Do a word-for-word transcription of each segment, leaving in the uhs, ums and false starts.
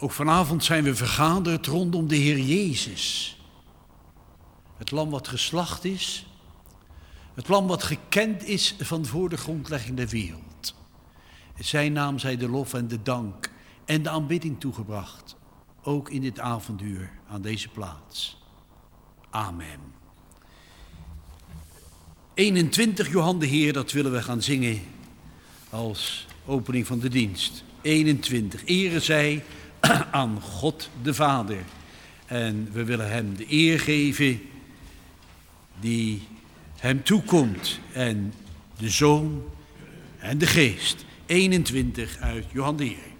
Ook vanavond zijn we vergaderd rondom de Heer Jezus. Het lam wat geslacht is. Het lam wat gekend is van voor de grondlegging der wereld. Zijn naam zij de lof en de dank en de aanbidding toegebracht. Ook in dit avonduur aan deze plaats. Amen. eenentwintig Johan de Heer, dat willen we gaan zingen als opening van de dienst. eenentwintig. Ere zij aan God de Vader. En we willen hem de eer geven die hem toekomt. En de Zoon en de Geest. eenentwintig uit Johan de Heer.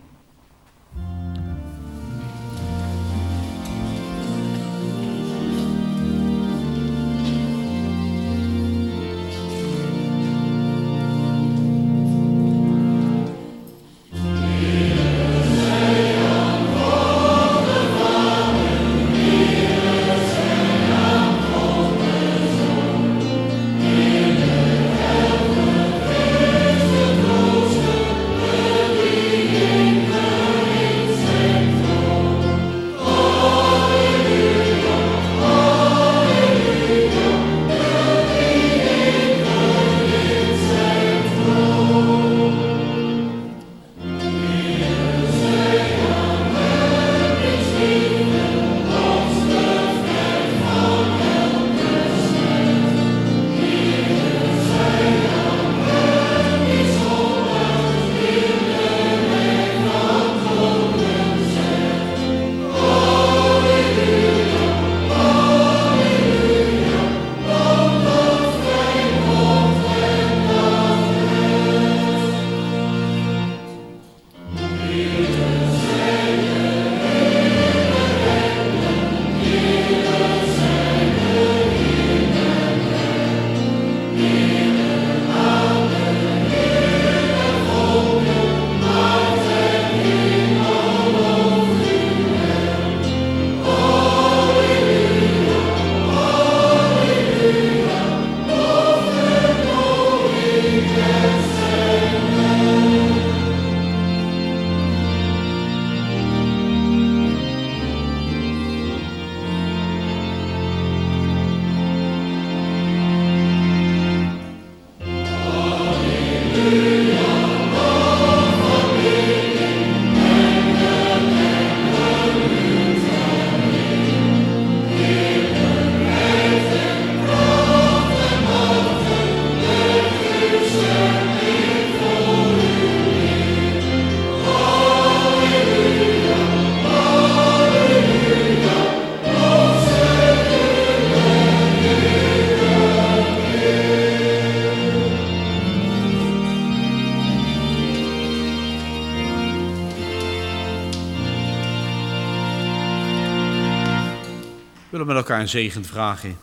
We willen met elkaar een zegen vragen.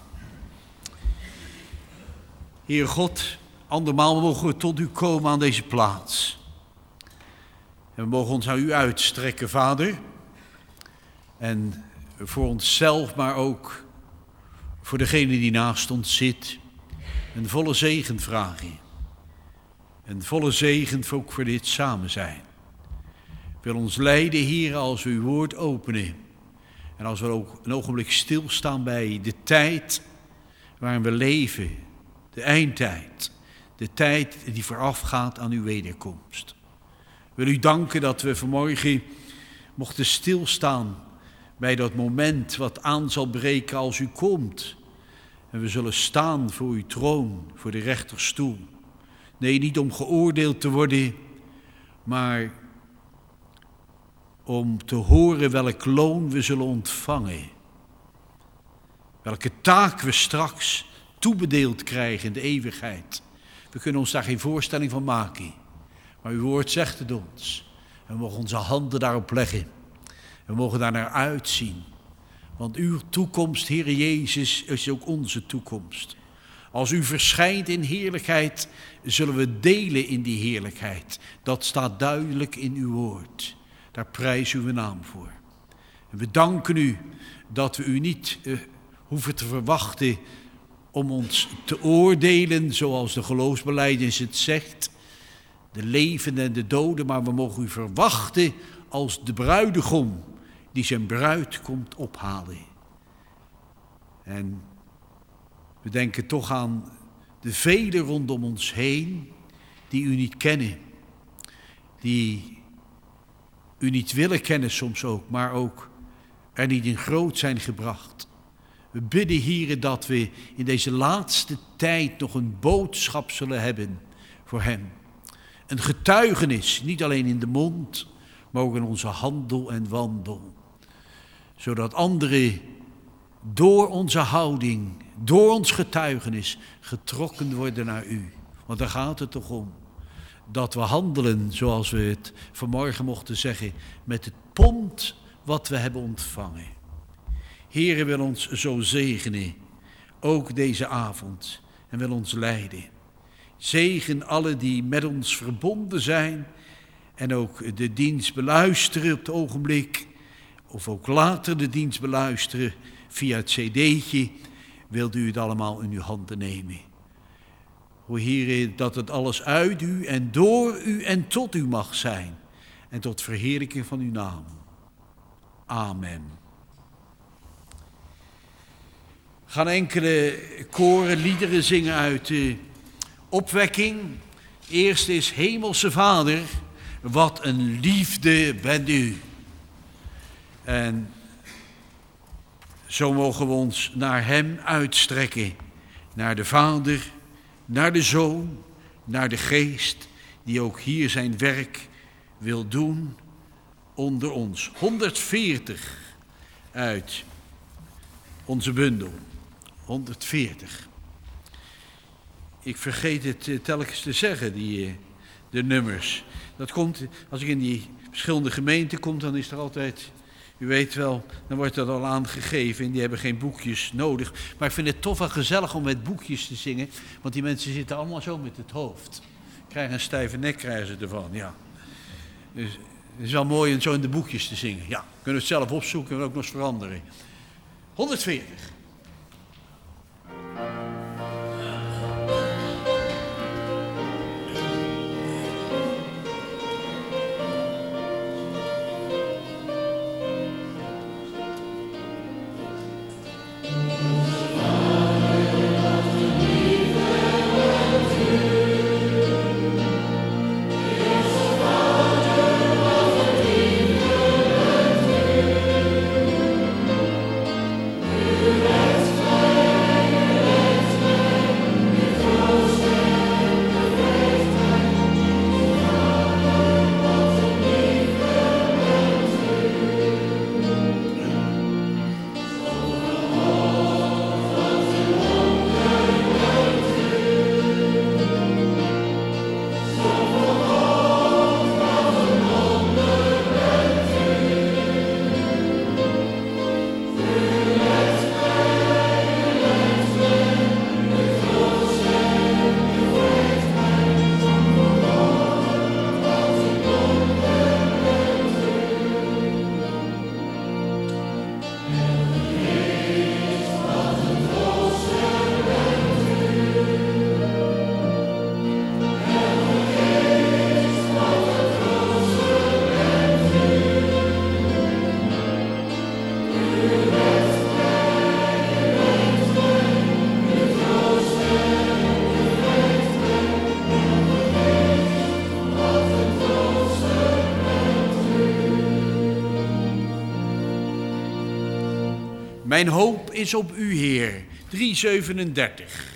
Heer God, andermaal mogen we tot u komen aan deze plaats. En we mogen ons naar u uitstrekken, Vader. En voor onszelf, maar ook voor degene die naast ons zit. Een volle zegen vragen. Een volle zegen ook voor dit samen zijn. Wil ons leiden, Heer, als we uw woord openen. En als we ook een ogenblik stilstaan bij de tijd waarin we leven. De eindtijd. De tijd die voorafgaat aan uw wederkomst. Ik wil u danken dat we vanmorgen mochten stilstaan bij dat moment wat aan zal breken als u komt. En we zullen staan voor uw troon, voor de rechterstoel. Nee, niet om geoordeeld te worden, maar om te horen welk loon we zullen ontvangen. Welke taak we straks toebedeeld krijgen in de eeuwigheid. We kunnen ons daar geen voorstelling van maken. Maar uw woord zegt het ons. En we mogen onze handen daarop leggen. We mogen daar naar uitzien. Want uw toekomst, Heere Jezus, is ook onze toekomst. Als u verschijnt in heerlijkheid, zullen we delen in die heerlijkheid. Dat staat duidelijk in uw woord. Daar prijs uw naam voor. En we danken u dat we u niet uh, hoeven te verwachten om ons te oordelen, zoals de geloofsbelijdenis het zegt. De levenden en de doden, maar we mogen u verwachten als de bruidegom die zijn bruid komt ophalen. En we denken toch aan de velen rondom ons heen die u niet kennen. Die u niet willen kennen soms ook, maar ook er niet in groot zijn gebracht. We bidden, Heere, dat we in deze laatste tijd nog een boodschap zullen hebben voor hem. Een getuigenis, niet alleen in de mond, maar ook in onze handel en wandel. Zodat anderen door onze houding, door ons getuigenis getrokken worden naar u. Want daar gaat het toch om. Dat we handelen, zoals we het vanmorgen mochten zeggen, met het pond wat we hebben ontvangen. Heere wil ons zo zegenen, ook deze avond, en wil ons leiden. Zegen alle die met ons verbonden zijn en ook de dienst beluisteren op het ogenblik, of ook later de dienst beluisteren via het cd'tje, wilt u het allemaal in uw handen nemen. O Heere, dat het alles uit u en door u en tot u mag zijn en tot verheerlijking van uw naam. Amen. We gaan enkele koren liederen zingen uit de opwekking. Eerst is Hemelse Vader, wat een liefde bent u. En zo mogen we ons naar hem uitstrekken, naar de Vader, naar de Zoon, naar de Geest, die ook hier zijn werk wil doen onder ons. honderdveertig uit onze bundel. honderdveertig. Ik vergeet het telkens te zeggen, die, de nummers. Dat komt, als ik in die verschillende gemeenten kom, dan is er altijd, u weet wel, dan wordt dat al aangegeven en die hebben geen boekjes nodig. Maar ik vind het toch wel gezellig om met boekjes te zingen, want die mensen zitten allemaal zo met het hoofd. Krijgen een stijve nek, krijgen ze ervan, ja. Dus het is wel mooi om zo in de boekjes te zingen. Ja, kunnen we het zelf opzoeken en ook nog eens veranderen. honderdveertig. Mijn hoop is op u, Heer. driehonderdzevenendertig.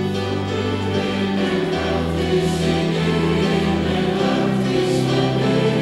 Amen.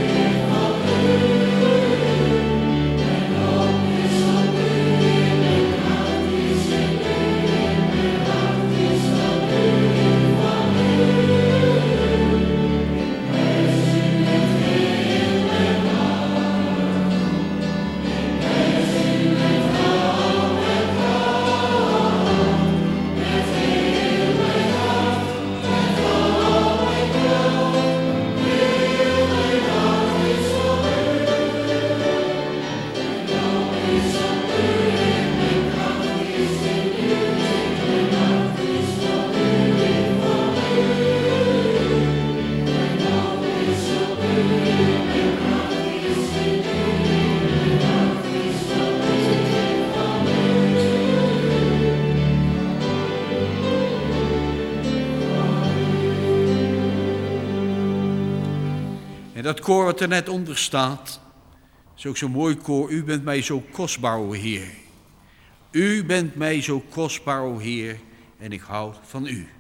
dat koor wat er net onder staat, is ook zo'n mooi koor. U bent mij zo kostbaar, o Heer. U bent mij zo kostbaar, o Heer, en ik hou van u.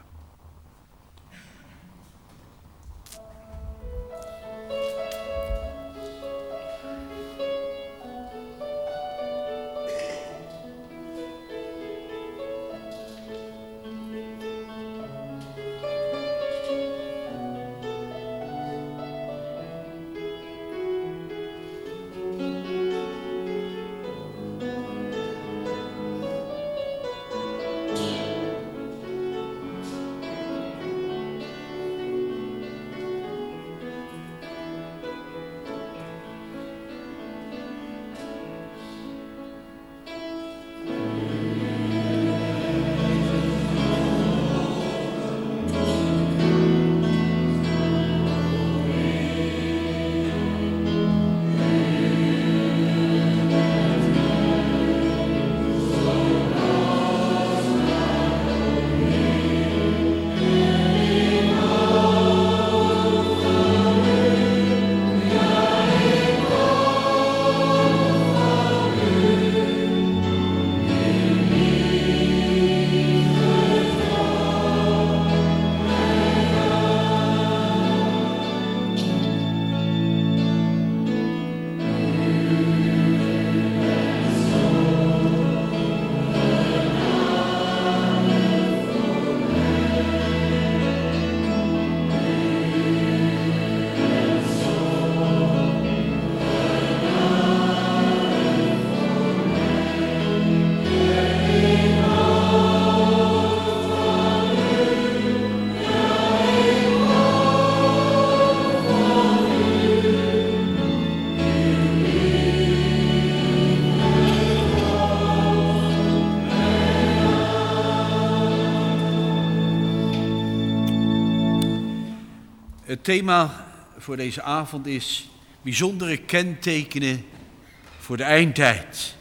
Het thema voor deze avond is bijzondere kentekenen voor de eindtijd.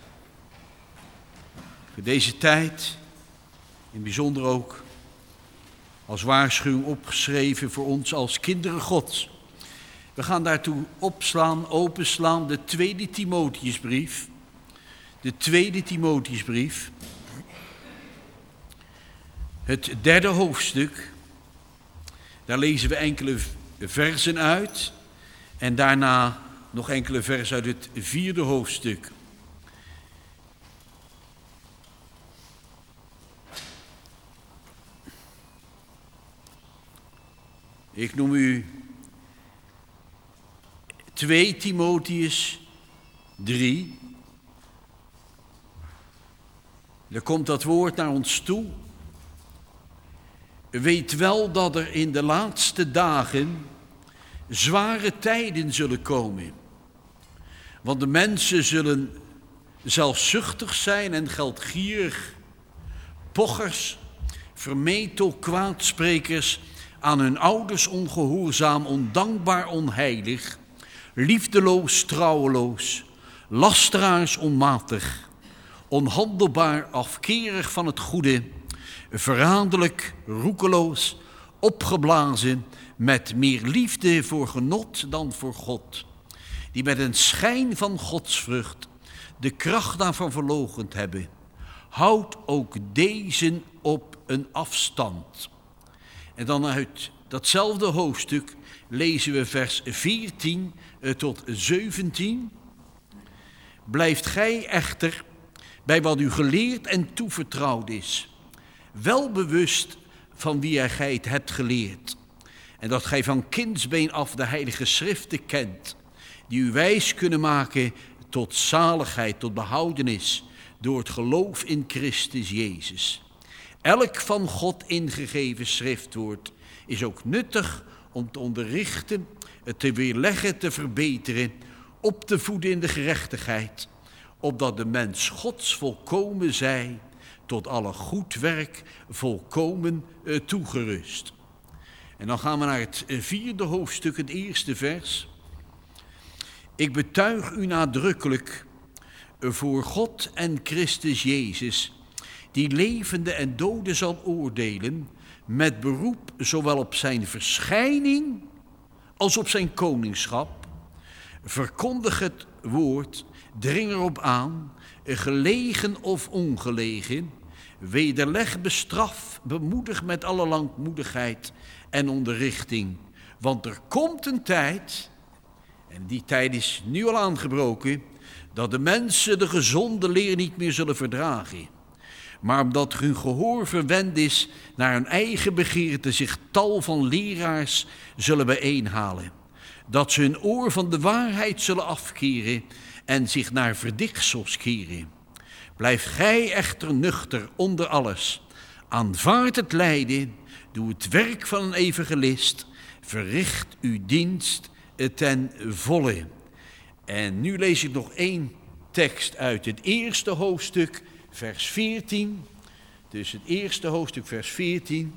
Voor deze tijd, in bijzonder ook als waarschuwing opgeschreven voor ons als kinderen Gods. We gaan daartoe opslaan, openslaan de tweede Timotheusbrief. De tweede Timotheusbrief. Het derde hoofdstuk. Daar lezen we enkele versen uit. En daarna nog enkele versen uit het vierde hoofdstuk. Ik noem u twee Timotheus drie. Er komt dat woord naar ons toe. Weet wel dat er in de laatste dagen zware tijden zullen komen. Want de mensen zullen zelfzuchtig zijn en geldgierig, pochers, vermetel kwaadsprekers, aan hun ouders ongehoorzaam, ondankbaar, onheilig, liefdeloos, trouweloos, lasteraars, onmatig, onhandelbaar, afkerig van het goede, verraderlijk, roekeloos, opgeblazen, met meer liefde voor genot dan voor God, die met een schijn van godsvrucht de kracht daarvan verloochend hebben. Houd ook deze op een afstand. En dan uit datzelfde hoofdstuk lezen we vers veertien tot zeventien. Blijft gij echter bij wat u geleerd en toevertrouwd is, wel bewust van wie gij het hebt geleerd, en dat gij van kindsbeen af de heilige schriften kent, die u wijs kunnen maken tot zaligheid, tot behoudenis, door het geloof in Christus Jezus. Elk van God ingegeven schriftwoord is ook nuttig om te onderrichten, te weerleggen, te verbeteren, op te voeden in de gerechtigheid, opdat de mens Gods volkomen zij, tot alle goed werk volkomen uh, toegerust. En dan gaan we naar het vierde hoofdstuk, het eerste vers. Ik betuig u nadrukkelijk voor God en Christus Jezus, die levende en doden zal oordelen, met beroep zowel op zijn verschijning als op zijn koningschap. Verkondig het woord, dring erop aan, gelegen of ongelegen. Wederleg, bestraf, bemoedig met alle langmoedigheid en onderrichting. Want er komt een tijd, en die tijd is nu al aangebroken, dat de mensen de gezonde leer niet meer zullen verdragen. Maar omdat hun gehoor verwend is naar hun eigen begeerte, zich tal van leraars zullen bijeenhalen. Dat ze hun oor van de waarheid zullen afkeren en zich naar verdichtsels keren. Blijf gij echter nuchter onder alles. Aanvaard het lijden, doe het werk van een evangelist, verricht uw dienst ten volle. En nu lees ik nog één tekst uit het eerste hoofdstuk, vers veertien. Dus het eerste hoofdstuk, vers veertien.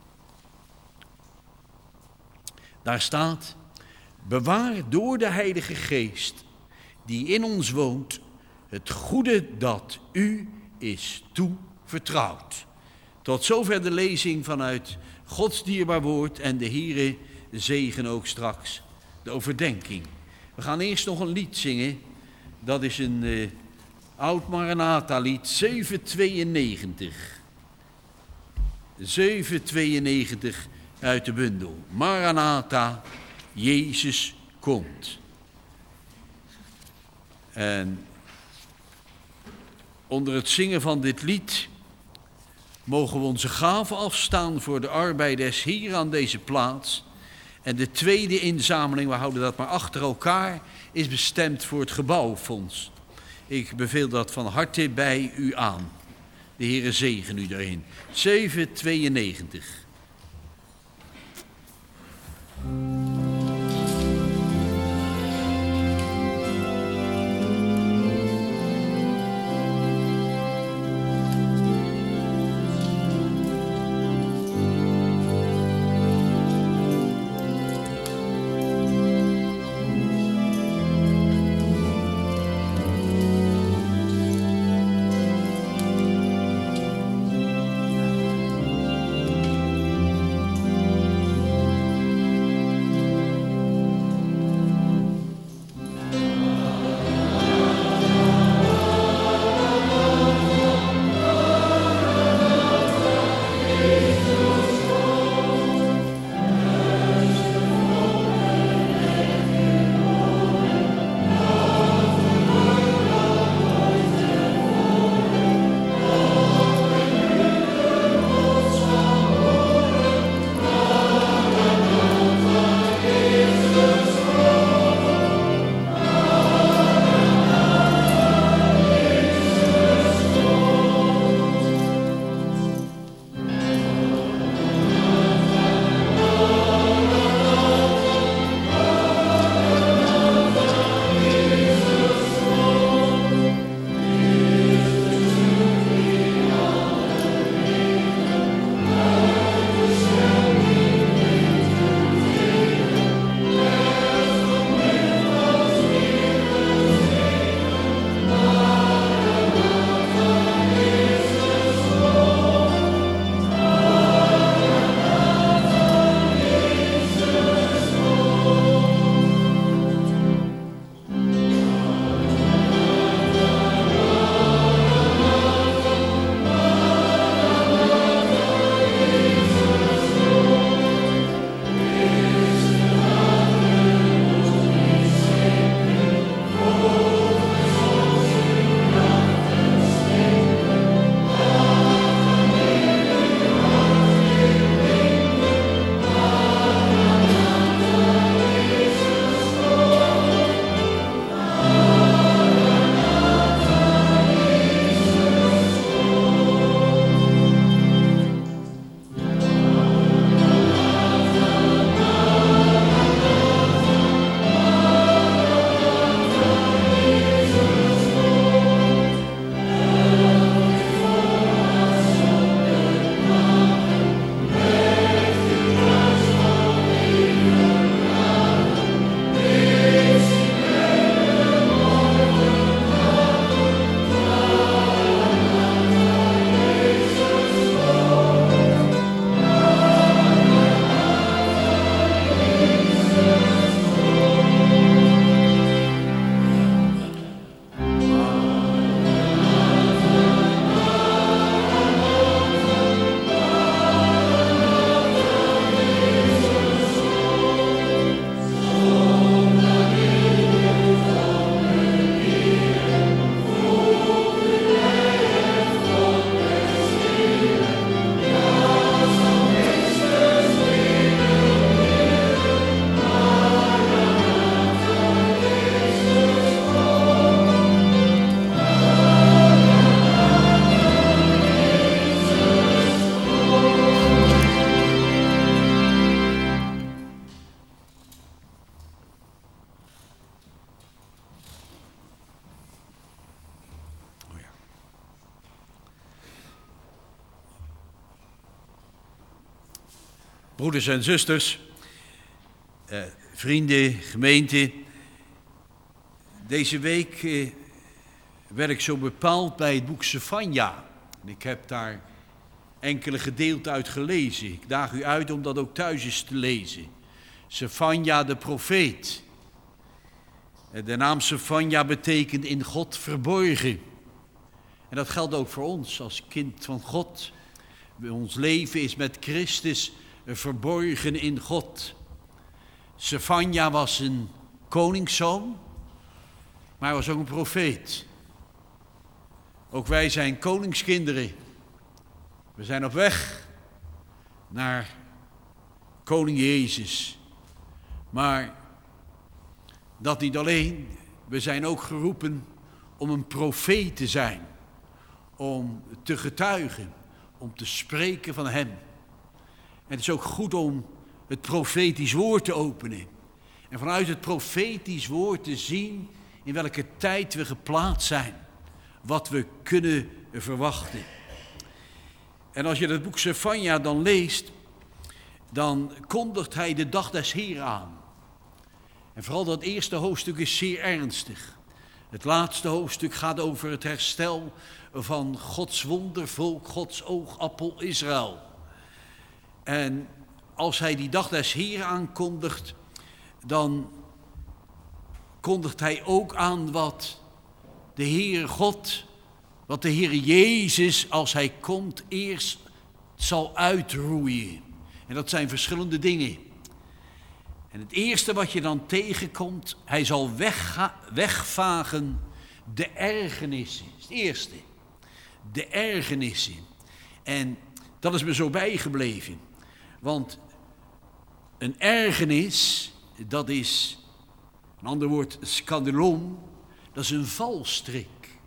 Daar staat: bewaar door de Heilige Geest die in ons woont het goede dat u is toevertrouwd. Tot zover de lezing vanuit Gods dierbaar woord en de Heere zegen ook straks de overdenking. We gaan eerst nog een lied zingen. Dat is een uh, oud Maranatha lied, zevenhonderdtweeënnegentig. zevenhonderdtweeënnegentig uit de bundel. Maranatha, Jezus komt. En onder het zingen van dit lied mogen we onze gaven afstaan voor de arbeiders hier aan deze plaats. En de tweede inzameling, we houden dat maar achter elkaar, is bestemd voor het gebouwfonds. Ik beveel dat van harte bij u aan. De Heere zegen u daarin. zevenhonderdtweeënnegentig. Broeders en zusters, eh, vrienden, gemeente. Deze week eh, werd ik zo bepaald bij het boek Sefanja. Ik heb daar enkele gedeelten uit gelezen. Ik daag u uit om dat ook thuis eens te lezen. Sefanja de profeet. De naam Sefanja betekent in God verborgen. En dat geldt ook voor ons als kind van God. Ons leven is met Christus verborgen in God. Sefanja was een koningszoon, maar hij was ook een profeet. Ook wij zijn koningskinderen. We zijn op weg naar koning Jezus. Maar dat niet alleen, we zijn ook geroepen om een profeet te zijn. Om te getuigen, om te spreken van hem. En het is ook goed om het profetisch woord te openen. En vanuit het profetisch woord te zien in welke tijd we geplaatst zijn. Wat we kunnen verwachten. En als je het boek Sefanja dan leest, dan kondigt hij de dag des Heeren aan. En vooral dat eerste hoofdstuk is zeer ernstig. Het laatste hoofdstuk gaat over het herstel van Gods wondervolk, Gods oogappel Israël. En als hij die dag des Heeren aankondigt, dan kondigt hij ook aan wat de Heere God, wat de Heere Jezus, als hij komt, eerst zal uitroeien. En dat zijn verschillende dingen. En het eerste wat je dan tegenkomt, hij zal wegga- wegvagen de ergernissen. Dat is het eerste. De ergernissen. En dat is me zo bijgebleven. Want een ergernis, dat is, een ander woord, skandalon, dat is een valstrik.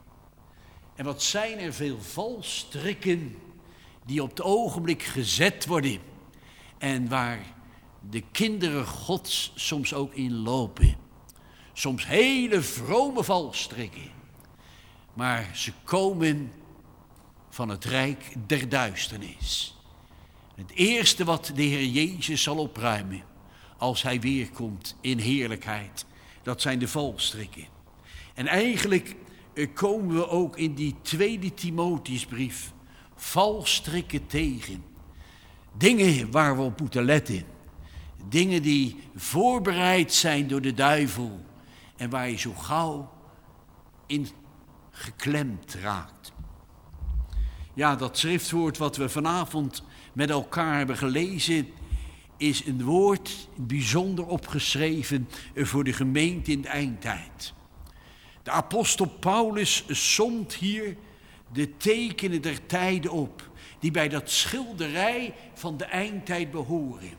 En wat zijn er veel valstrikken die op het ogenblik gezet worden en waar de kinderen Gods soms ook in lopen. Soms hele vrome valstrikken. Maar ze komen van het rijk der duisternis. Het eerste wat de Heer Jezus zal opruimen als hij weerkomt in heerlijkheid, dat zijn de valstrikken. En eigenlijk komen we ook in die tweede Timotheusbrief valstrikken tegen. Dingen waar we op moeten letten. Dingen die voorbereid zijn door de duivel en waar je zo gauw in geklemd raakt. Ja, dat schriftwoord wat we vanavond met elkaar hebben gelezen is een woord bijzonder opgeschreven voor de gemeente in de eindtijd. De apostel Paulus somt hier de tekenen der tijden op die bij dat schilderij van de eindtijd behoren.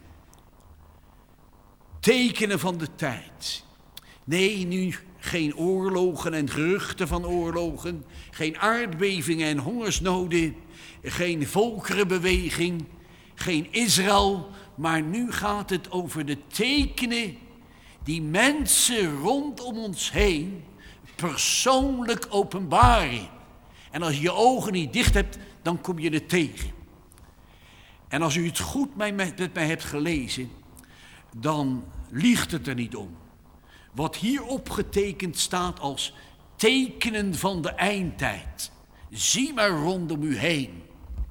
Tekenen van de tijd. Nee, nu geen oorlogen en geruchten van oorlogen, geen aardbevingen en hongersnoden, geen volkerenbeweging, geen Israël, maar nu gaat het over de tekenen die mensen rondom ons heen persoonlijk openbaren. En als je je ogen niet dicht hebt, dan kom je het tegen. En als u het goed met mij hebt gelezen, dan liegt het er niet om. Wat hier opgetekend staat als tekenen van de eindtijd. Zie maar rondom u heen.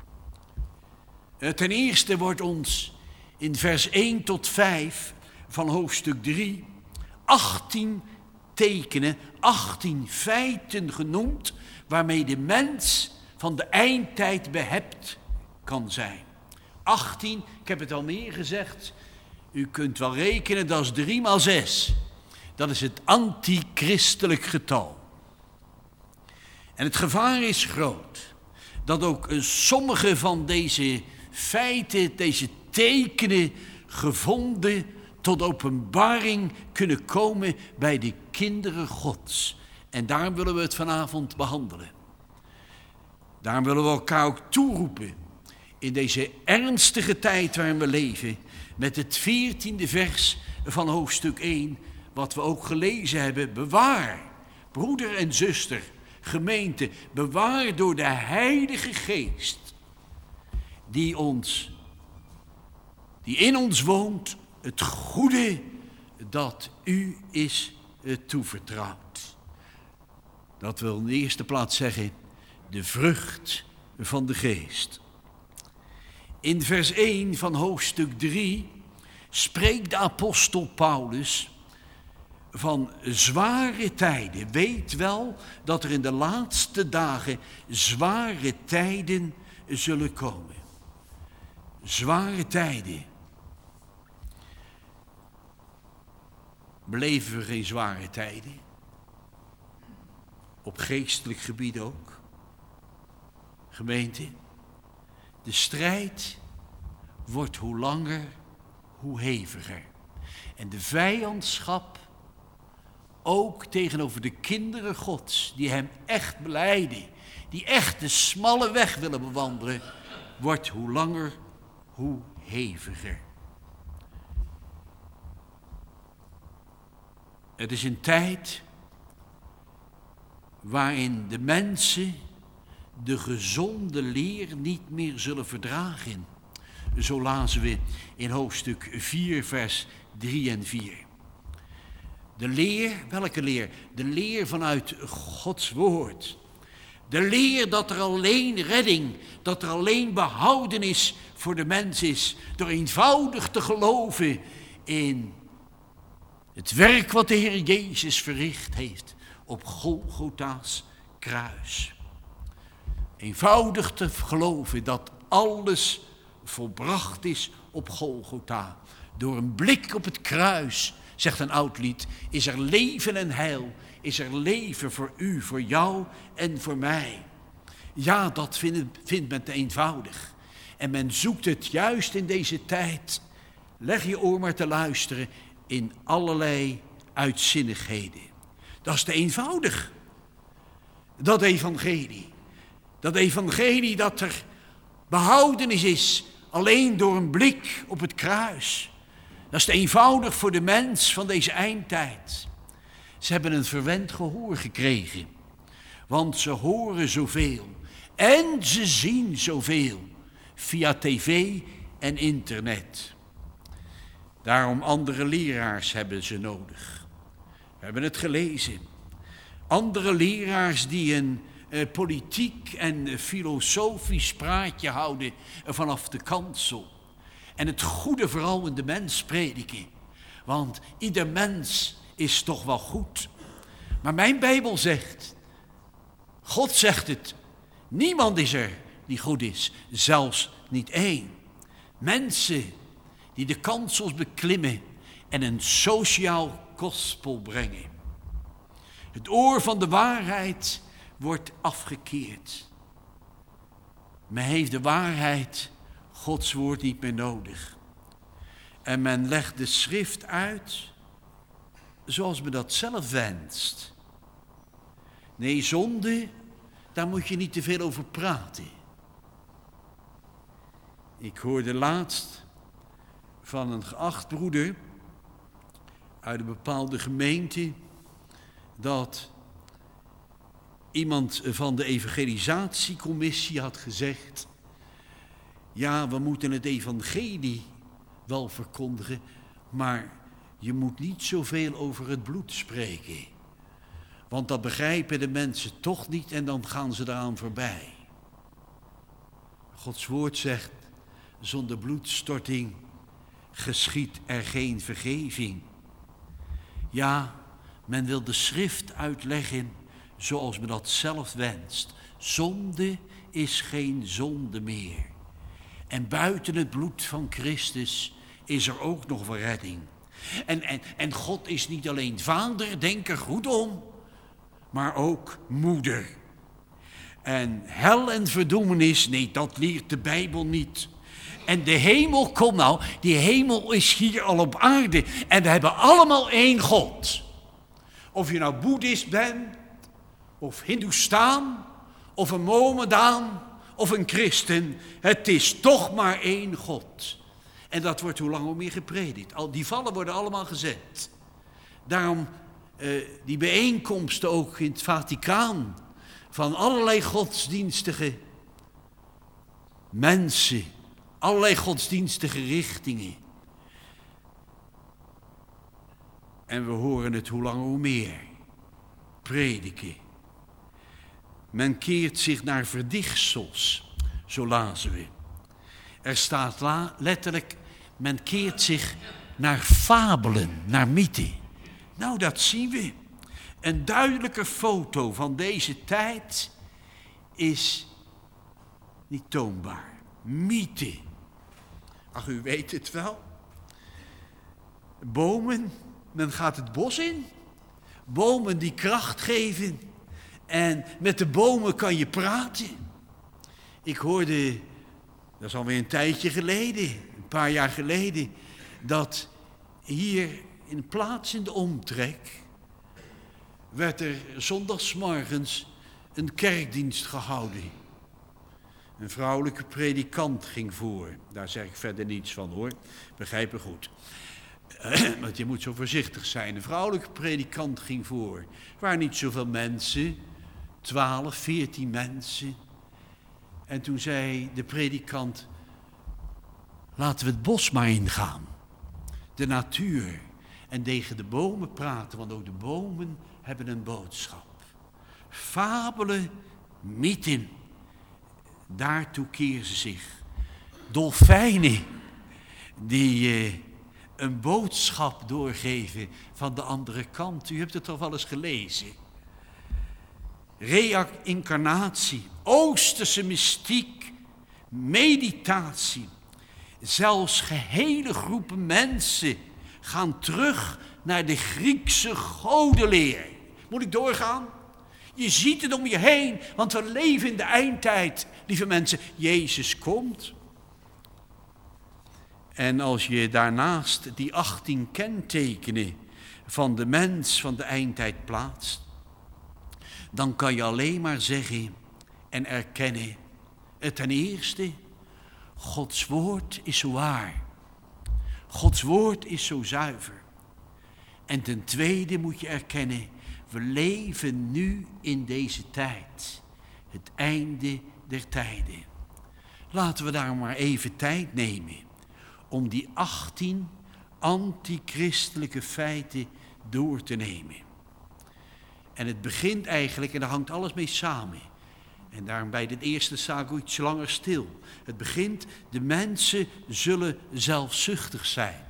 Ten eerste wordt ons in vers één tot vijf van hoofdstuk drie achttien tekenen, achttien feiten genoemd waarmee de mens van de eindtijd behept kan zijn. achttien, ik heb het al meer gezegd, u kunt wel rekenen, dat is drie maal zes. Dat is het antichristelijk getal. En het gevaar is groot dat ook sommige van deze feiten, deze tekenen gevonden tot openbaring kunnen komen bij de kinderen Gods. En daarom willen we het vanavond behandelen. Daarom willen we elkaar ook toeroepen in deze ernstige tijd waarin we leven, met het veertiende vers van hoofdstuk één, wat we ook gelezen hebben. Bewaar, broeder en zuster, gemeente, bewaar door de Heilige Geest, die ons die in ons woont, het goede dat u is toevertrouwd. Dat wil in de eerste plaats zeggen, de vrucht van de geest. In vers één van hoofdstuk drie spreekt de apostel Paulus van zware tijden. Weet wel dat er in de laatste dagen zware tijden zullen komen. Zware tijden. Beleven we geen zware tijden? Op geestelijk gebied ook. Gemeente, de strijd wordt hoe langer, hoe heviger. En de vijandschap, ook tegenover de kinderen Gods, die hem echt belijden, die echt de smalle weg willen bewandelen, wordt hoe langer, hoe heviger. Het is een tijd waarin de mensen de gezonde leer niet meer zullen verdragen. Zo lazen we in hoofdstuk vier, vers drie en vier. De leer, welke leer? De leer vanuit Gods woord. De leer dat er alleen redding, dat er alleen behoudenis voor de mens is, door eenvoudig te geloven in het werk wat de Heer Jezus verricht heeft op Golgotha's kruis. Eenvoudig te geloven dat alles volbracht is op Golgotha. Door een blik op het kruis, zegt een oud lied, is er leven en heil. Is er leven voor u, voor jou en voor mij. Ja, dat vindt, vindt men te eenvoudig. En men zoekt het juist in deze tijd. Leg je oor maar te luisteren in allerlei uitzinnigheden. Dat is te eenvoudig. Dat evangelie. Dat evangelie dat er behoudenis is alleen door een blik op het kruis. Dat is te eenvoudig voor de mens van deze eindtijd. Ze hebben een verwend gehoor gekregen. Want ze horen zoveel. En ze zien zoveel. Via tv en internet. Daarom andere leraars hebben ze nodig. We hebben het gelezen. Andere leraars die een eh, politiek en filosofisch praatje houden vanaf de kansel. En het goede vooral in de mens prediken. Want ieder mens is toch wel goed. Maar mijn Bijbel zegt, God zegt het, niemand is er die goed is, zelfs niet één. Mensen die de kansels beklimmen en een sociaal gospel brengen. Het oor van de waarheid wordt afgekeerd. Men heeft de waarheid, Gods woord, niet meer nodig. En men legt de schrift uit zoals men dat zelf wenst. Nee, zonde, daar moet je niet te veel over praten. Ik hoorde laatst van een geacht broeder uit een bepaalde gemeente dat iemand van de evangelisatiecommissie had gezegd: ja, we moeten het evangelie wel verkondigen, maar je moet niet zoveel over het bloed spreken. Want dat begrijpen de mensen toch niet en dan gaan ze eraan voorbij. Gods woord zegt, zonder bloedstorting geschiedt er geen vergeving. Ja, men wil de schrift uitleggen zoals men dat zelf wenst. Zonde is geen zonde meer. En buiten het bloed van Christus is er ook nog een redding. En, en, en God is niet alleen vader, denk er goed om, maar ook moeder. En hel en verdoemenis, nee, dat leert de Bijbel niet. En de hemel, kom nou, die hemel is hier al op aarde. En we hebben allemaal één God. Of je nou boeddhist bent, of hindoestaan, of een Mohammedaan, of een christen. Het is toch maar één God. En dat wordt hoe lang hoe meer gepredikt. Al die vallen worden allemaal gezet. Daarom uh, die bijeenkomsten ook in het Vaticaan van allerlei godsdienstige mensen, allerlei godsdienstige richtingen. En we horen het hoe langer hoe meer. Prediken. Men keert zich naar verdichtsels, zo lazen we. Er staat la- letterlijk, men keert zich naar fabelen, naar mythen. Nou, dat zien we. Een duidelijke foto van deze tijd is niet toonbaar. Mythe. Ach, u weet het wel. Bomen, men gaat het bos in. Bomen die kracht geven. En met de bomen kan je praten. Ik hoorde, dat is alweer een tijdje geleden, een paar jaar geleden, dat hier in een plaats in de omtrek werd er zondagsmorgens een kerkdienst gehouden. Een vrouwelijke predikant ging voor. Daar zeg ik verder niets van hoor, begrijp me goed. Want je moet zo voorzichtig zijn. Een vrouwelijke predikant ging voor. Er waren niet zoveel mensen, twaalf, veertien mensen. En toen zei de predikant, laten we het bos maar ingaan. De natuur. En tegen de bomen praten, want ook de bomen hebben een boodschap. Fabelen, mythen. Daartoe keren ze zich. Dolfijnen die eh, een boodschap doorgeven van de andere kant. U hebt het toch wel eens gelezen. Reïncarnatie, Oosterse mystiek, meditatie. Zelfs gehele groepen mensen gaan terug naar de Griekse godenleer. Moet ik doorgaan? Je ziet het om je heen, want we leven in de eindtijd, lieve mensen. Jezus komt. En als je daarnaast die achttien kentekenen van de mens van de eindtijd plaatst, dan kan je alleen maar zeggen en erkennen. Ten eerste, Gods woord is zo waar. Gods woord is zo zuiver. En ten tweede moet je erkennen, we leven nu in deze tijd. Het einde der tijden. Laten we daar maar even tijd nemen om die achttien antichristelijke feiten door te nemen. En het begint eigenlijk, en daar hangt alles mee samen. En daarom bij de eerste sta ik iets langer stil. Het begint, de mensen zullen zelfzuchtig zijn.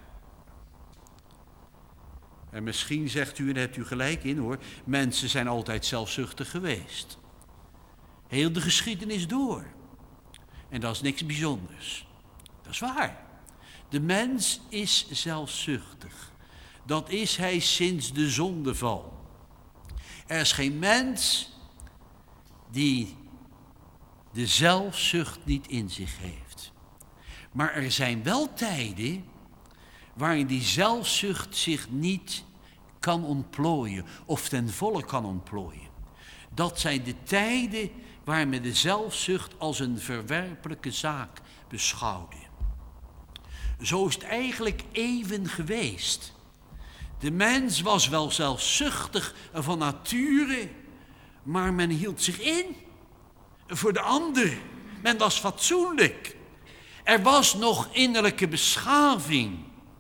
En misschien zegt u, en daar hebt u gelijk in hoor, mensen zijn altijd zelfzuchtig geweest. Heel de geschiedenis door. En dat is niks bijzonders. Dat is waar. De mens is zelfzuchtig. Dat is hij sinds de zondeval. Er is geen mens die de zelfzucht niet in zich heeft. Maar er zijn wel tijden waarin die zelfzucht zich niet kan ontplooien of ten volle kan ontplooien. Dat zijn de tijden waar men de zelfzucht als een verwerpelijke zaak beschouwde. Zo is het eigenlijk even geweest. De mens was wel zelfzuchtig van nature, maar men hield zich in voor de ander. Men was fatsoenlijk. Er was nog innerlijke beschaving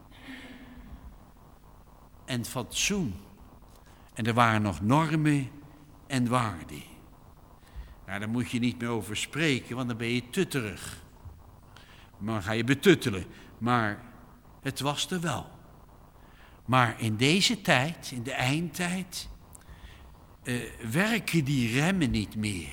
en fatsoen. En er waren nog normen en waarden. Nou, daar moet je niet meer over spreken, want dan ben je tutterig. Maar dan ga je betuttelen. Maar het was er wel. Maar in deze tijd, in de eindtijd, uh, werken die remmen niet meer.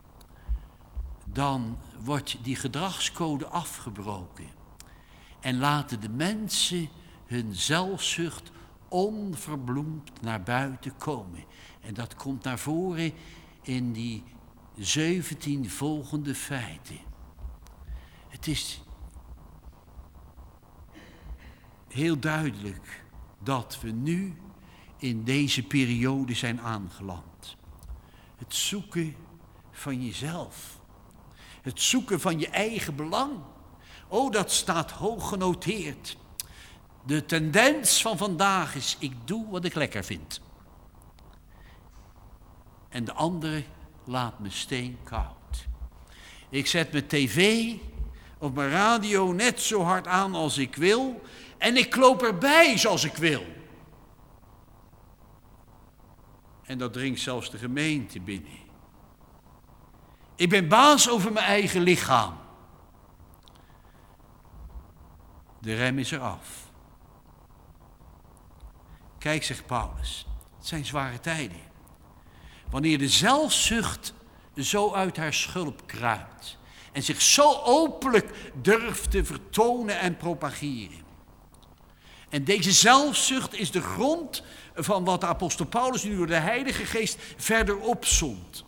Dan wordt die gedragscode afgebroken. En laten de mensen hun zelfzucht onverbloemd naar buiten komen. En dat komt naar voren in die zeventien volgende feiten. Het is heel duidelijk dat we nu in deze periode zijn aangeland. Het zoeken van jezelf. Het zoeken van je eigen belang. Oh, dat staat hoog genoteerd. De tendens van vandaag is, ik doe wat ik lekker vind. En de andere laat me steenkoud. Ik zet mijn tv op mijn radio net zo hard aan als ik wil en ik loop erbij zoals ik wil. En dat dringt zelfs de gemeente binnen. Ik ben baas over mijn eigen lichaam. De rem is eraf. Kijk, zegt Paulus, het zijn zware tijden. Wanneer de zelfzucht zo uit haar schulp kruipt en zich zo openlijk durft te vertonen en propageren. En deze zelfzucht is de grond van wat de apostel Paulus nu door de Heilige Geest verder opsomt.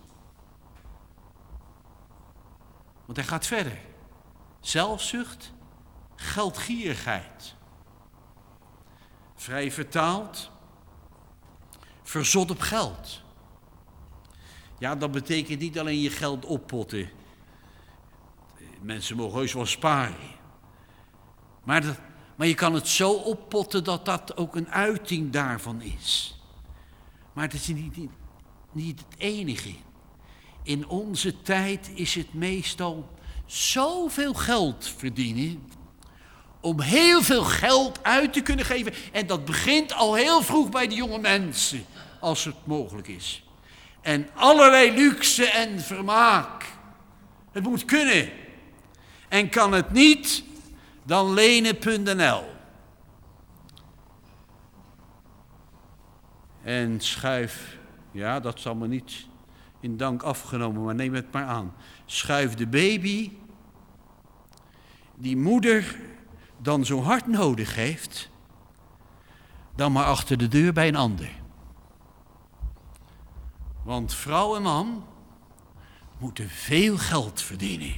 Want hij gaat verder. Zelfzucht, geldgierigheid. Vrij vertaald, verzot op geld. Ja, dat betekent niet alleen je geld oppotten. Mensen mogen heus wel sparen. Maar, dat, maar je kan het zo oppotten dat dat ook een uiting daarvan is. Maar het is niet, niet, niet het enige. In onze tijd is het meestal zoveel geld verdienen om heel veel geld uit te kunnen geven. En dat begint al heel vroeg bij de jonge mensen, als het mogelijk is. En allerlei luxe en vermaak. Het moet kunnen. En kan het niet, dan lenen punt n l. En schuif, ja, dat zal me niet in dank afgenomen, maar neem het maar aan. Schuif de baby, die moeder dan zo hard nodig heeft, dan maar achter de deur bij een ander. Want vrouw en man moeten veel geld verdienen.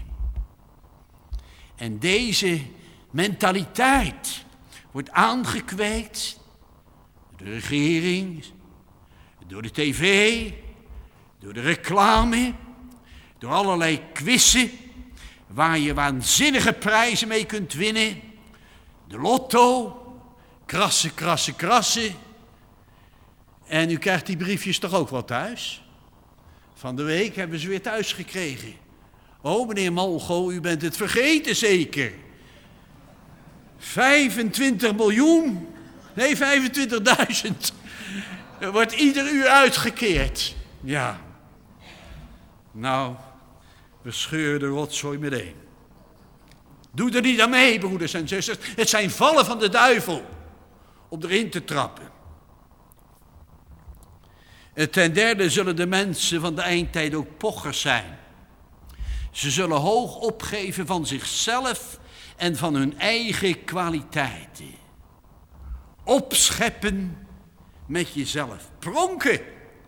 En deze mentaliteit wordt aangekweekt door de regering, door de tv, door de reclame, door allerlei quizzen waar je waanzinnige prijzen mee kunt winnen. De lotto, krassen, krassen, krassen. En u krijgt die briefjes toch ook wel thuis? Van de week hebben ze weer thuis gekregen. Oh, meneer Malgo, u bent het vergeten zeker. vijfentwintig miljoen, nee, vijfentwintigduizend. Er wordt ieder uur uitgekeerd. Ja. Nou, we scheuren de rotzooi meteen. Doe er niet aan mee, broeders en zusters. Het zijn vallen van de duivel om erin te trappen. En ten derde zullen de mensen van de eindtijd ook pochers zijn. Ze zullen hoog opgeven van zichzelf en van hun eigen kwaliteiten. Opscheppen met jezelf. Pronken.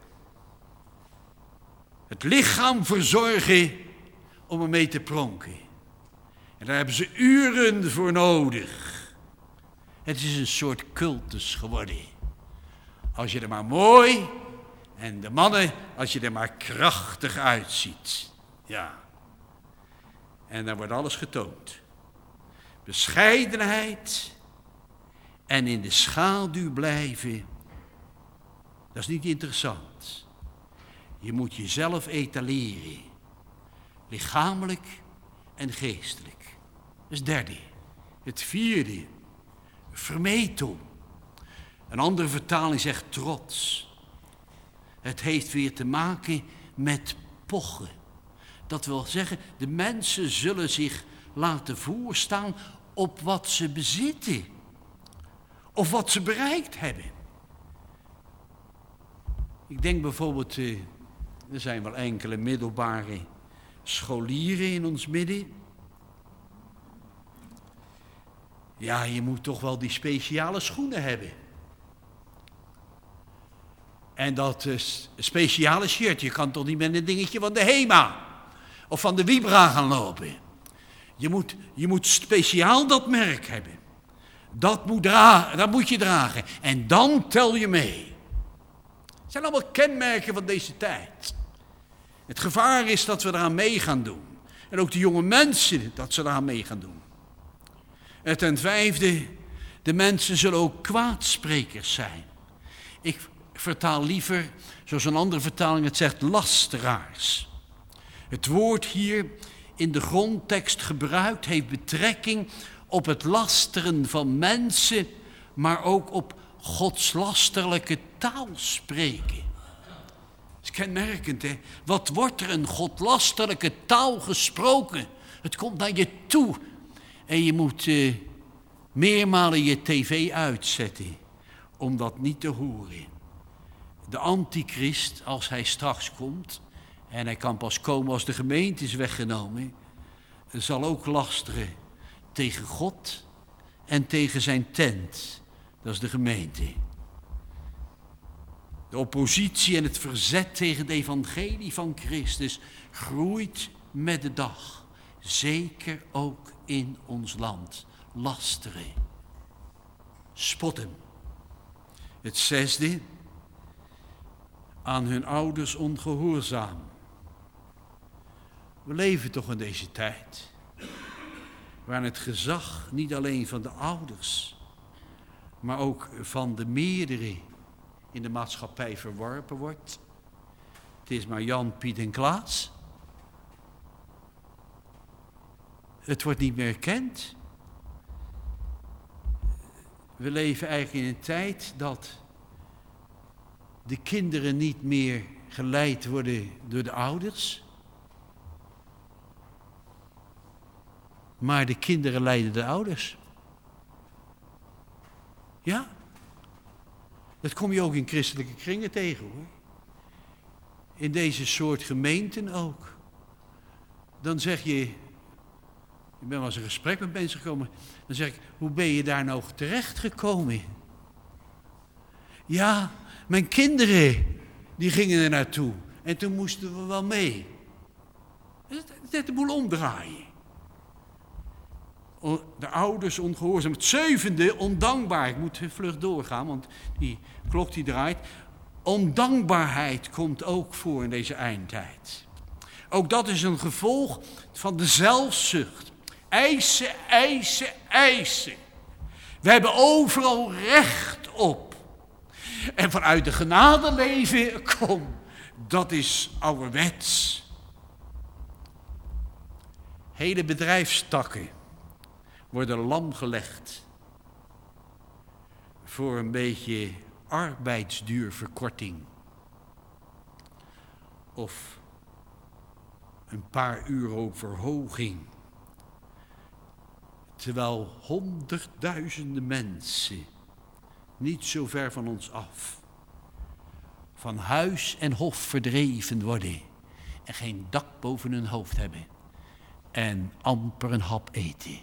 Het lichaam verzorgen om ermee te pronken. En daar hebben ze uren voor nodig. Het is een soort cultus geworden. Als je er maar mooi en de mannen als je er maar krachtig uitziet. Ja. En dan wordt alles getoond. Bescheidenheid en in de schaduw blijven, dat is niet interessant. Je moet jezelf etaleren. Lichamelijk en geestelijk. Dat is het derde. Het vierde. Vermetel. Een andere vertaling zegt trots. Het heeft weer te maken met pochen. Dat wil zeggen, de mensen zullen zich laten voorstaan op wat ze bezitten. Of wat ze bereikt hebben. Ik denk bijvoorbeeld, er zijn wel enkele middelbare scholieren in ons midden. Ja, je moet toch wel die speciale schoenen hebben. En dat uh, speciale shirt, je kan toch niet met een dingetje van de Hema of van de Vibra gaan lopen. Je moet, je moet speciaal dat merk hebben. Dat moet, dra- dat moet je dragen. En dan tel je mee. Het zijn allemaal kenmerken van deze tijd. Het gevaar is dat we eraan mee gaan doen. En ook de jonge mensen, dat ze eraan mee gaan doen. En ten vijfde, de mensen zullen ook kwaadsprekers zijn. Ik vertaal liever, zoals een andere vertaling het zegt, lasteraars. Het woord hier in de grondtekst gebruikt heeft betrekking op het lasteren van mensen, maar ook op godslasterlijke taal spreken. Dat is kenmerkend, hè? Wat wordt er een godlasterlijke taal gesproken? Het komt naar je toe en je moet uh, meermalen je tv uitzetten om dat niet te horen. De antichrist, als hij straks komt, en hij kan pas komen als de gemeente is weggenomen, zal ook lasteren tegen God en tegen zijn tent. Dat is de gemeente. De oppositie en het verzet tegen het evangelie van Christus groeit met de dag. Zeker ook in ons land. Lasteren. Spotten. Het zesde. Aan hun ouders ongehoorzaam. We leven toch in deze tijd. Waar het gezag niet alleen van de ouders, maar ook van de meerdere in de maatschappij verworpen wordt. Het is maar Jan, Piet en Klaas. Het wordt niet meer erkend. We leven eigenlijk in een tijd dat de kinderen niet meer geleid worden door de ouders, maar de kinderen leiden de ouders. Ja, dat kom je ook in christelijke kringen tegen, hoor. In deze soort gemeenten ook. Dan zeg je, ik ben wel eens een gesprek met mensen gekomen, dan zeg ik, hoe ben je daar nou terecht gekomen? Ja, mijn kinderen, die gingen er naartoe en toen moesten we wel mee. Net de boel omdraaien. De ouders ongehoorzaam. Het zevende, ondankbaar. Ik moet vlug doorgaan, want die klok die draait. Ondankbaarheid komt ook voor in deze eindtijd. Ook dat is een gevolg van de zelfzucht. Eisen, eisen, eisen. We hebben overal recht op. En vanuit de genade leven, kom, dat is ouderwets. Hele bedrijfstakken worden lam gelegd voor een beetje arbeidsduurverkorting. Of een paar euro verhoging. Terwijl honderdduizenden mensen, niet zo ver van ons af, van huis en hof verdreven worden en geen dak boven hun hoofd hebben en amper een hap eten.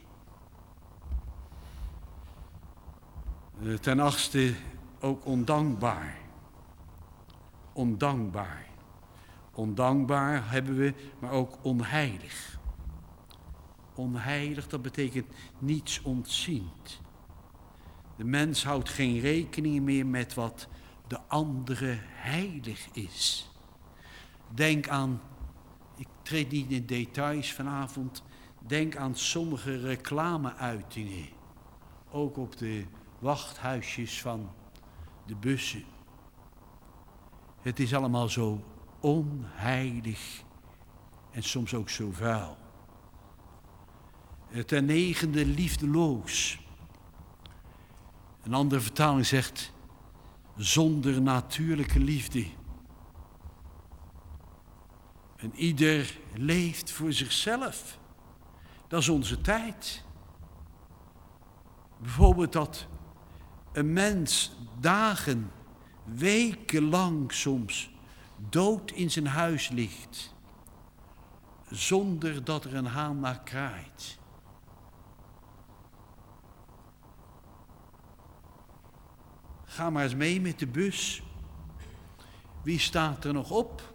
Ten achtste ook ondankbaar. Ondankbaar. Ondankbaar hebben we, maar ook onheilig. Onheilig, dat betekent niets ontziend. De mens houdt geen rekening meer met wat de andere heilig is. Denk aan, ik treed niet in details vanavond, denk aan sommige reclameuitingen. Ook op de wachthuisjes van de bussen. Het is allemaal zo onheilig en soms ook zo vuil. Ten negende, liefdeloos. Een andere vertaling zegt zonder natuurlijke liefde. En ieder leeft voor zichzelf. Dat is onze tijd. Bijvoorbeeld dat een mens dagen, wekenlang soms dood in zijn huis ligt, zonder dat er een haan naar kraait. Ga maar eens mee met de bus. Wie staat er nog op?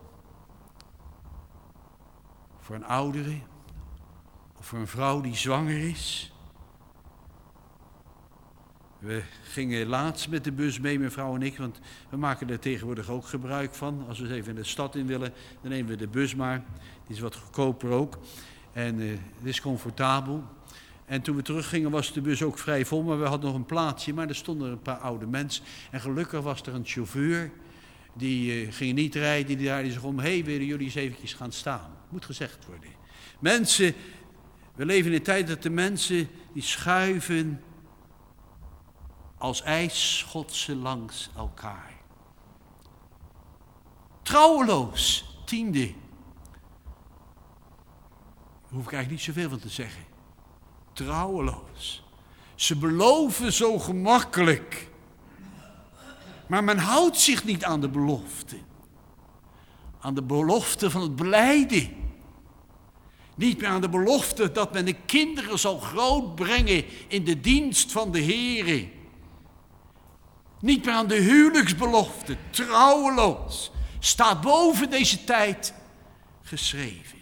Voor een oudere of voor een vrouw die zwanger is. We gingen laatst met de bus mee, mijn vrouw en ik, want we maken er tegenwoordig ook gebruik van. Als we eens even de stad in willen, dan nemen we de bus maar. Die is wat goedkoper ook. En uh, het is comfortabel. En toen we teruggingen was de bus ook vrij vol, maar we hadden nog een plaatsje. Maar er stonden een paar oude mensen. En gelukkig was er een chauffeur, die uh, ging niet rijden. Die draaide zich om, hé, hey, willen jullie eens eventjes gaan staan? Moet gezegd worden. Mensen, we leven in een tijd dat de mensen die schuiven als ijsschotsen langs elkaar. Trouweloos, tiende. Daar hoef ik eigenlijk niet zoveel van te zeggen. Trouweloos. Ze beloven zo gemakkelijk. Maar men houdt zich niet aan de belofte. Aan de belofte van het belijden. Niet meer aan de belofte dat men de kinderen zal grootbrengen in de dienst van de Heere. Niet meer aan de huwelijksbelofte, trouweloos. Staat boven deze tijd geschreven.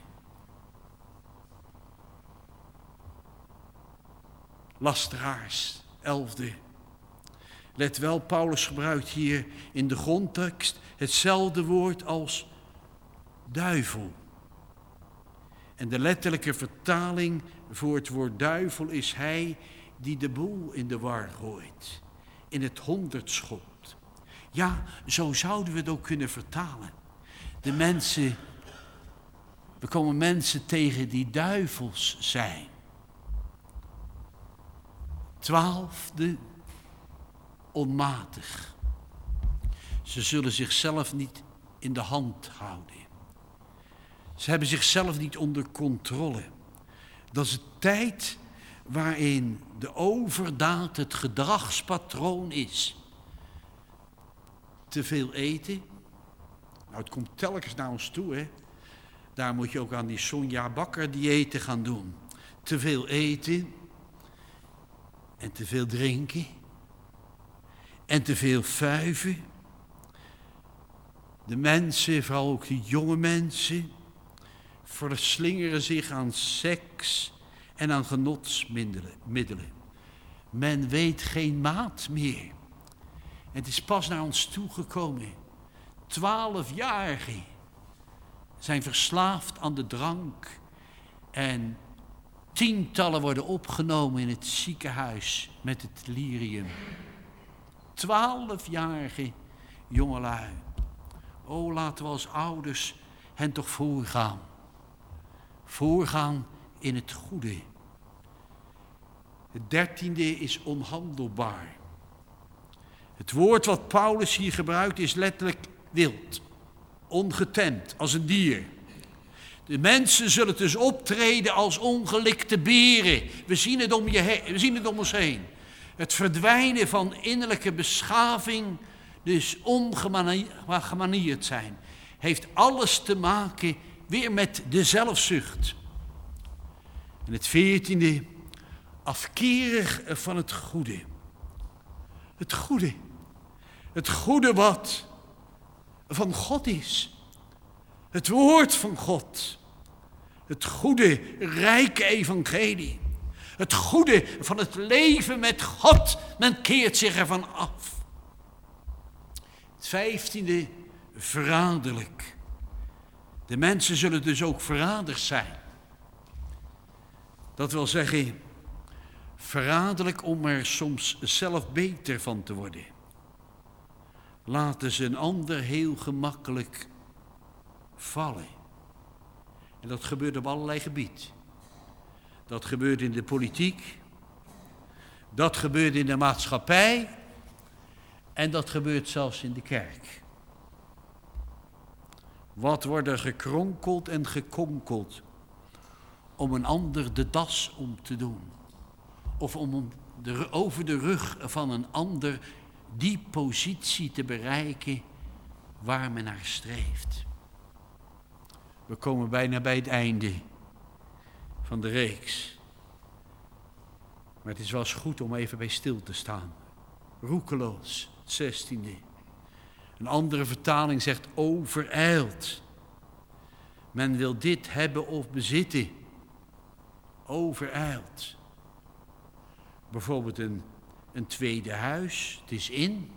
Lasteraars, elfde. Let wel, Paulus gebruikt hier in de grondtekst hetzelfde woord als duivel. En de letterlijke vertaling voor het woord duivel is hij die de boel in de war gooit, in het honderd schopt. Ja, zo zouden we het ook kunnen vertalen. De mensen, we komen mensen tegen die duivels zijn. Twaalfde, onmatig. Ze zullen zichzelf niet in de hand houden. Ze hebben zichzelf niet onder controle. Dat is de tijd waarin de overdaad het gedragspatroon is. Te veel eten. Nou, het komt telkens naar ons toe, hè. Daar moet je ook aan die Sonja Bakker diëten gaan doen. Te veel eten. En te veel drinken. En te veel fuiven. De mensen, vooral ook de jonge mensen, verslingeren zich aan seks en aan genotsmiddelen. Men weet geen maat meer. En het is pas naar ons toegekomen. Twaalfjarigen zijn verslaafd aan de drank. En tientallen worden opgenomen in het ziekenhuis met het delirium. Twaalfjarige jongelui. O, laten we als ouders hen toch voorgaan. Voorgaan in het goede. Het dertiende is onhandelbaar. Het woord wat Paulus hier gebruikt is letterlijk wild. Ongetemd, als een dier. De mensen zullen dus optreden als ongelikte beren. We zien het om, je he- we zien het om ons heen. Het verdwijnen van innerlijke beschaving, dus ongemanierd zijn, heeft alles te maken weer met de zelfzucht. En het veertiende, afkerig van het goede. Het goede. Het goede wat van God is. Het woord van God. Het goede, rijke evangelie. Het goede van het leven met God. Men keert zich ervan af. Het vijftiende, verraderlijk. De mensen zullen dus ook verraders zijn. Dat wil zeggen, verraderlijk om er soms zelf beter van te worden. Laten ze een ander heel gemakkelijk vallen. En dat gebeurt op allerlei gebieden. Dat gebeurt in de politiek. Dat gebeurt in de maatschappij. En dat gebeurt zelfs in de kerk. Wat wordt er gekronkeld en gekonkeld om een ander de das om te doen. Of om de, over de rug van een ander die positie te bereiken waar men naar streeft. We komen bijna bij het einde van de reeks. Maar het is wel eens goed om even bij stil te staan. Roekeloos, het zestiende. Een andere vertaling zegt overijld. Men wil dit hebben of bezitten. Overijld. Bijvoorbeeld een, een tweede huis, het is in.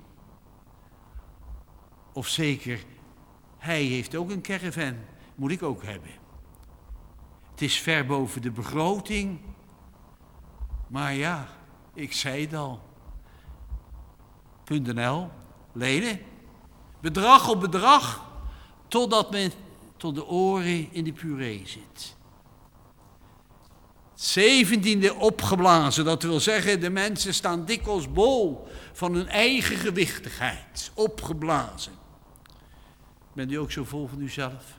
Of zeker, hij heeft ook een caravan, moet ik ook hebben. Het is ver boven de begroting. Maar ja, ik zei het al. .nl, leden. Bedrag op bedrag, totdat men tot de oren in de puree zit. Zeventiende opgeblazen, dat wil zeggen, de mensen staan dikwijls bol van hun eigen gewichtigheid. Opgeblazen. Bent u ook zo vol van uzelf?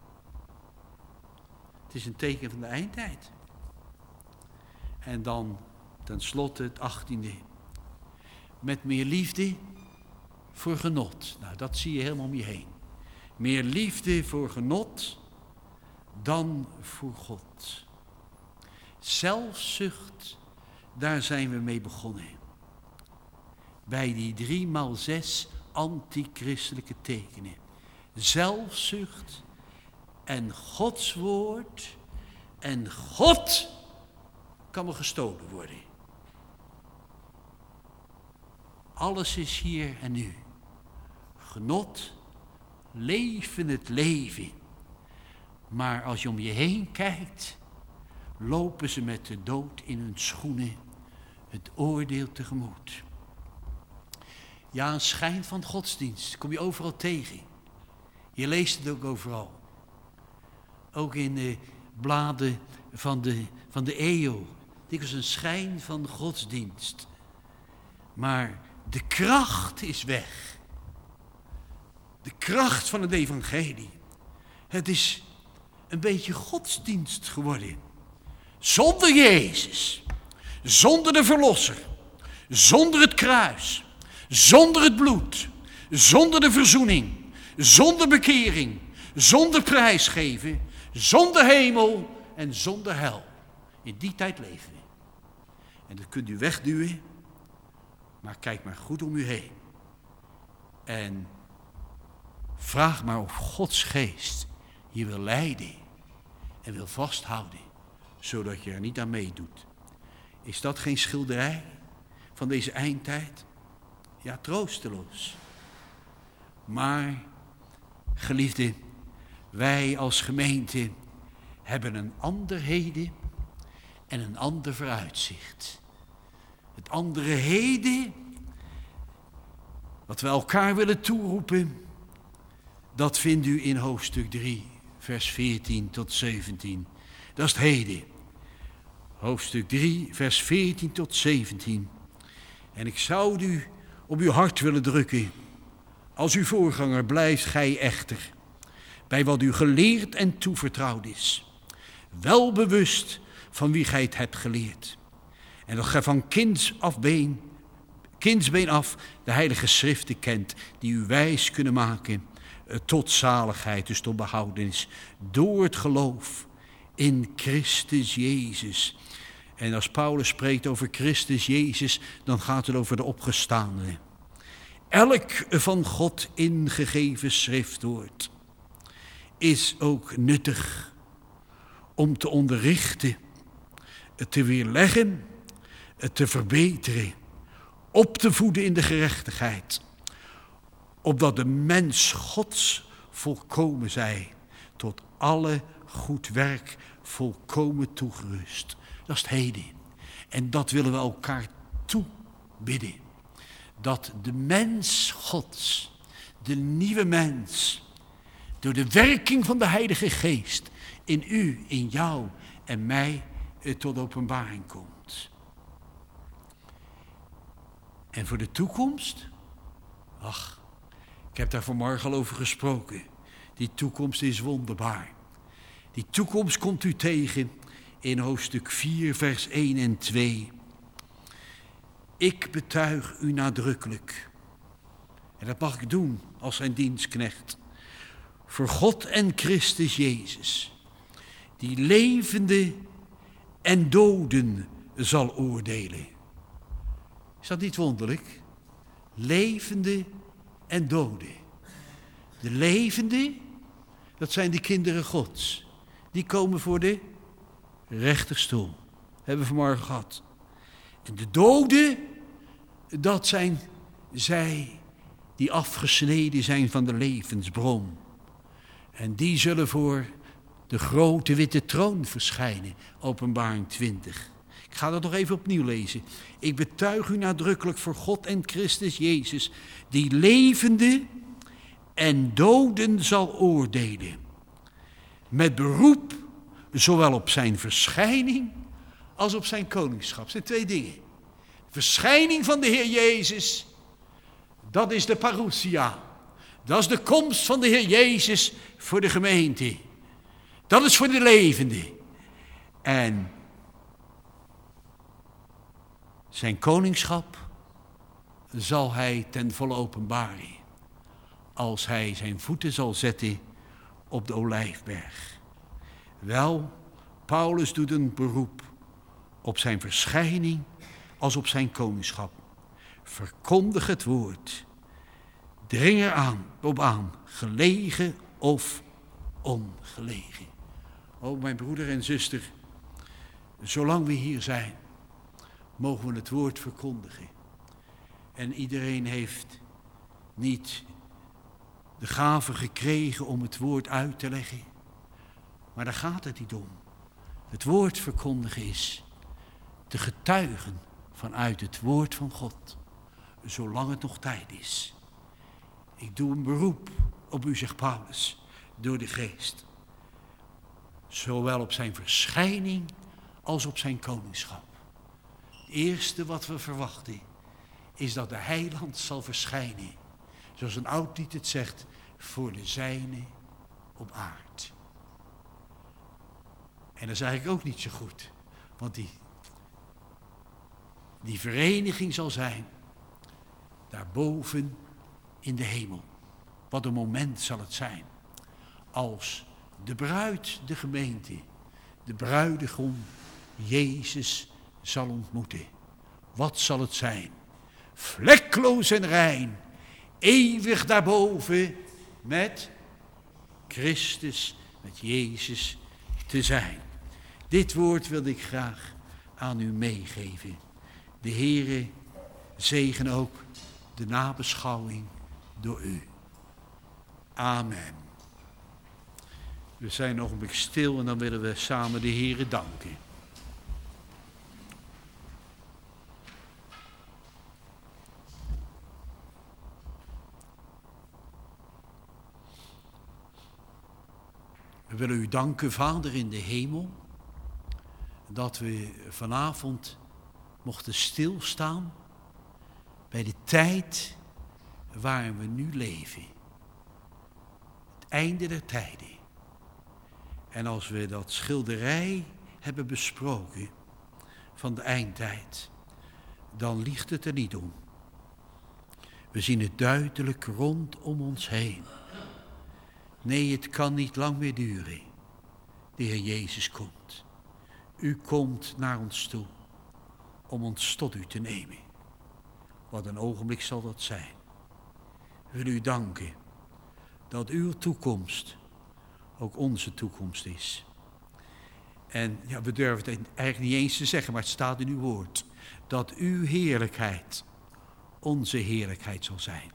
Het is een teken van de eindtijd. En dan tenslotte het achttiende. Met meer liefde voor genot. Nou, dat zie je helemaal om je heen. Meer liefde voor genot dan voor God. Zelfzucht, daar zijn we mee begonnen. Bij die drie maal zes antichristelijke tekenen. Zelfzucht en Gods woord en God kan me gestolen worden. Alles is hier en nu. Genot, leven het leven. Maar als je om je heen kijkt, lopen ze met de dood in hun schoenen het oordeel tegemoet. Ja, een schijn van godsdienst kom je overal tegen. Je leest het ook overal. Ook in de bladen van de, van de eeuw. Dit is een schijn van godsdienst. Maar de kracht is weg. De kracht van het evangelie. Het is een beetje godsdienst geworden. Zonder Jezus. Zonder de verlosser. Zonder het kruis. Zonder het bloed. Zonder de verzoening. Zonder bekering. Zonder prijsgeven. Zonder hemel en zonder hel. In die tijd leven we. En dat kunt u wegduwen. Maar kijk maar goed om u heen. En vraag maar of Gods geest je wil leiden. En wil vasthouden. Zodat je er niet aan meedoet. Is dat geen schilderij van deze eindtijd? Ja, troosteloos. Maar, geliefden, wij als gemeente hebben een ander heden en een ander vooruitzicht. Het andere heden, wat we elkaar willen toeroepen, dat vindt u in hoofdstuk drie, vers veertien tot zeventien. Dat is het heden. Hoofdstuk drie, vers veertien tot zeventien. En ik zou u op uw hart willen drukken. Als uw voorganger blijft gij echter bij wat u geleerd en toevertrouwd is. Wel bewust van wie gij het hebt geleerd. En dat gij van kinds af been, kindsbeen af de heilige schriften kent, die u wijs kunnen maken tot zaligheid, dus tot behoudenis, door het geloof in Christus Jezus. En als Paulus spreekt over Christus Jezus, dan gaat het over de opgestane. Elk van God ingegeven schriftwoord is ook nuttig om te onderrichten, het te weerleggen, het te verbeteren, op te voeden in de gerechtigheid, opdat de mens Gods volkomen zij, tot alle goed werk volkomen toegerust. Dat is het heden. En dat willen we elkaar toebidden. Dat de mens Gods, de nieuwe mens, door de werking van de Heilige Geest in u, in jou en mij tot openbaring komt. En voor de toekomst? Ach, ik heb daar vanmorgen al over gesproken. Die toekomst is wonderbaar. Die toekomst komt u tegen in hoofdstuk vier, vers één en twee. Ik betuig u nadrukkelijk, en dat mag ik doen als zijn dienstknecht, voor God en Christus Jezus, die levende en doden zal oordelen. Is dat niet wonderlijk? Levende en doden. De levende, dat zijn de kinderen Gods. Die komen voor de rechterstoel. Hebben we vanmorgen gehad. En de doden, dat zijn zij die afgesneden zijn van de levensbron. En die zullen voor de grote witte troon verschijnen. Openbaring twintig. Ik ga dat nog even opnieuw lezen. Ik betuig u nadrukkelijk voor God en Christus Jezus, die levende en doden zal oordelen. Met beroep zowel op zijn verschijning als op zijn koningschap. Het zijn twee dingen. Verschijning van de Heer Jezus, dat is de parousia. Dat is de komst van de Heer Jezus voor de gemeente. Dat is voor de levenden. En zijn koningschap zal hij ten volle openbaren als hij zijn voeten zal zetten op de Olijfberg. Wel, Paulus doet een beroep op zijn verschijning als op zijn koningschap. Verkondig het woord. Dring er aan, op aan, gelegen of ongelegen. O, mijn broeder en zuster, zolang we hier zijn, mogen we het woord verkondigen. En iedereen heeft niet de gave gekregen om het woord uit te leggen. Maar daar gaat het niet om. Het woord verkondigen is te getuigen vanuit het woord van God, zolang het nog tijd is. Ik doe een beroep op u, zegt Paulus, door de geest. Zowel op zijn verschijning als op zijn koningschap. Het eerste wat we verwachten is dat de heiland zal verschijnen. Zoals een oud lied het zegt, voor de zijnen op aard. En dat is eigenlijk ook niet zo goed. Want die, die vereniging zal zijn daarboven in de hemel. Wat een moment zal het zijn. Als de bruid, de gemeente, de bruidegom, Jezus zal ontmoeten. Wat zal het zijn? Vlekloos en rein, eeuwig daarboven met Christus, met Jezus te zijn. Dit woord wil ik graag aan u meegeven. De Heere zegen ook de nabeschouwing door u. Amen. We zijn nog een beetje stil en dan willen we samen de Heere danken. We willen u danken, Vader in de hemel, dat we vanavond mochten stilstaan bij de tijd waarin we nu leven. Het einde der tijden. En als we dat schilderij hebben besproken van de eindtijd, dan liegt het er niet om. We zien het duidelijk rondom ons heen. Nee, het kan niet lang meer duren. De Heer Jezus komt. U komt naar ons toe om ons tot u te nemen. Wat een ogenblik zal dat zijn. We willen u danken dat uw toekomst ook onze toekomst is. En ja, we durven het eigenlijk niet eens te zeggen, maar het staat in uw woord. Dat uw heerlijkheid onze heerlijkheid zal zijn.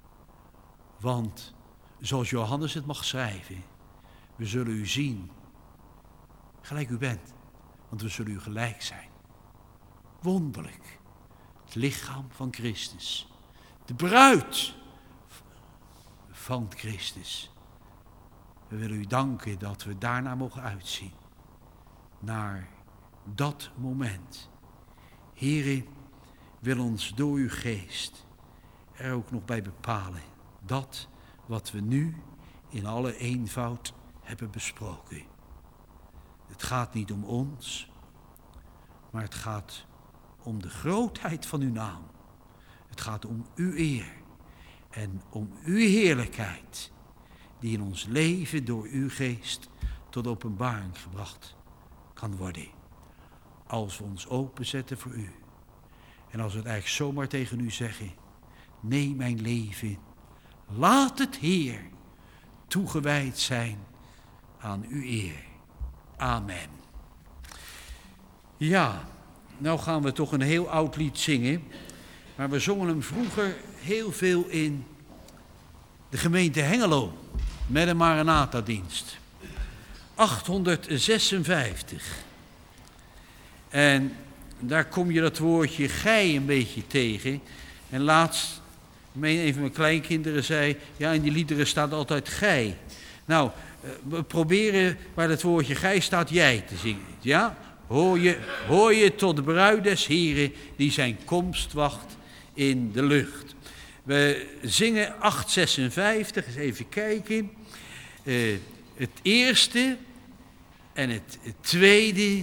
Want zoals Johannes het mag schrijven, we zullen u zien gelijk u bent, want we zullen u gelijk zijn. Wonderlijk, het lichaam van Christus, de bruid van Christus. We willen u danken dat we daarna mogen uitzien, naar dat moment. Heere, wil ons door uw geest er ook nog bij bepalen, dat wat we nu in alle eenvoud hebben besproken. Het gaat niet om ons, maar het gaat om de grootheid van uw naam. Het gaat om uw eer en om uw heerlijkheid, die in ons leven door uw geest tot openbaring gebracht kan worden. Als we ons openzetten voor u. En als we het eigenlijk zomaar tegen u zeggen, neem mijn leven, laat het Heer toegewijd zijn aan uw eer. Amen. Ja, nou gaan we toch een heel oud lied zingen. Maar we zongen hem vroeger heel veel in de gemeente Hengelo. Met een Maranatha-dienst. achthonderdzesenvijftig. En daar kom je dat woordje gij een beetje tegen. En laatst, een van mijn kleinkinderen zei, ja, in die liederen staat altijd gij. Nou, we proberen waar het woordje gij staat jij te zingen. Ja? Hoor je, hoor je tot de bruid des Heren die zijn komst wacht in de lucht. We zingen acht zesenvijftig, eens even kijken. Uh, het eerste en het, het tweede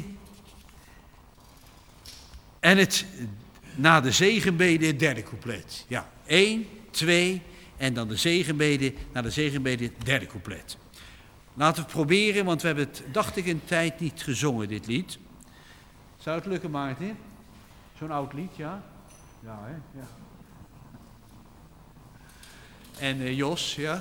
en het na de zegenbede het derde couplet. Ja, één, twee en dan de zegenbede, na de zegenbede het derde couplet. Laten we het proberen, want we hebben het, dacht ik, een tijd niet gezongen, dit lied. Zou het lukken, Maarten? Zo'n oud lied, ja? Ja, hè? Ja. En uh, Jos, ja?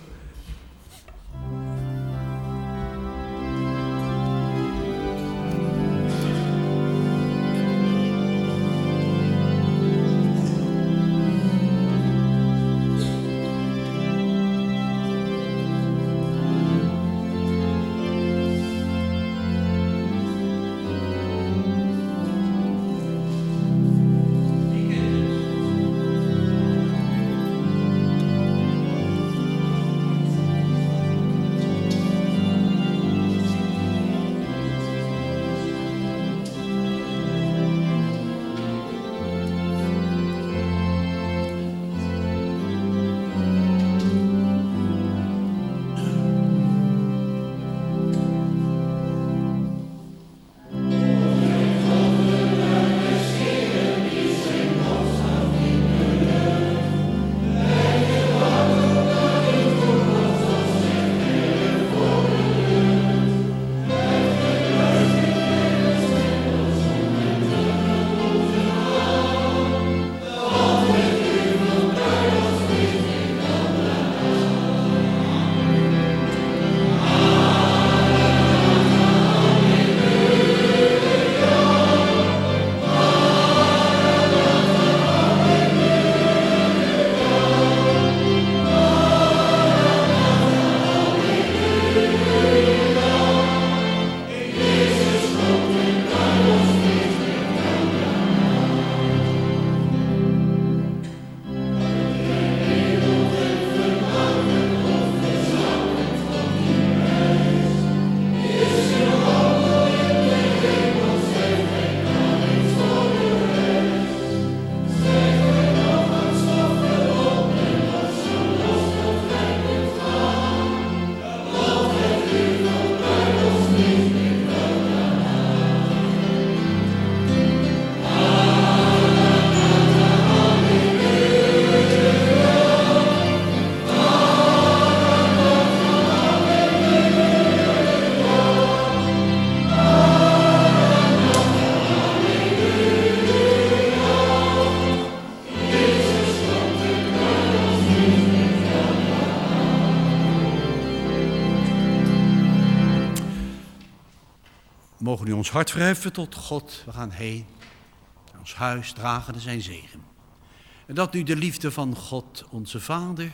Mogen nu ons hart verheffen tot God. We gaan heen naar ons huis, dragende zijn zegen. En dat nu de liefde van God, onze Vader,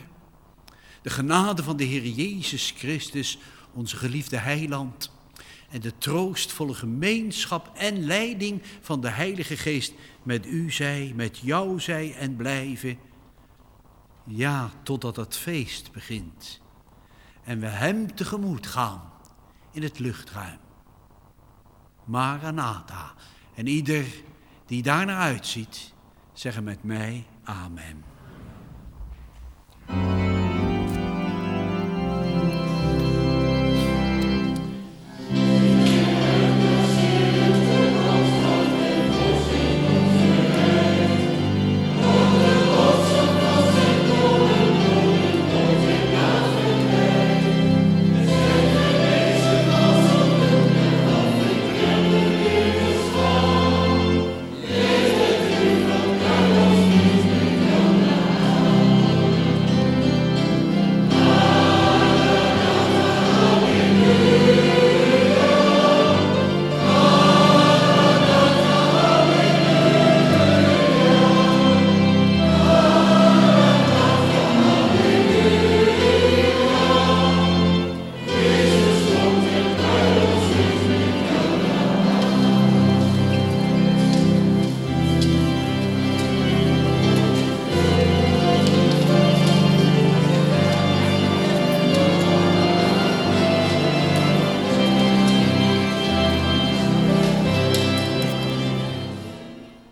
de genade van de Heer Jezus Christus, onze geliefde heiland, en de troostvolle gemeenschap en leiding van de Heilige Geest met u zij, met jou zij en blijven, ja, totdat het feest begint en we hem tegemoet gaan in het luchtruim. Maranatha. En ieder die daar naar uitziet, zeggen met mij amen.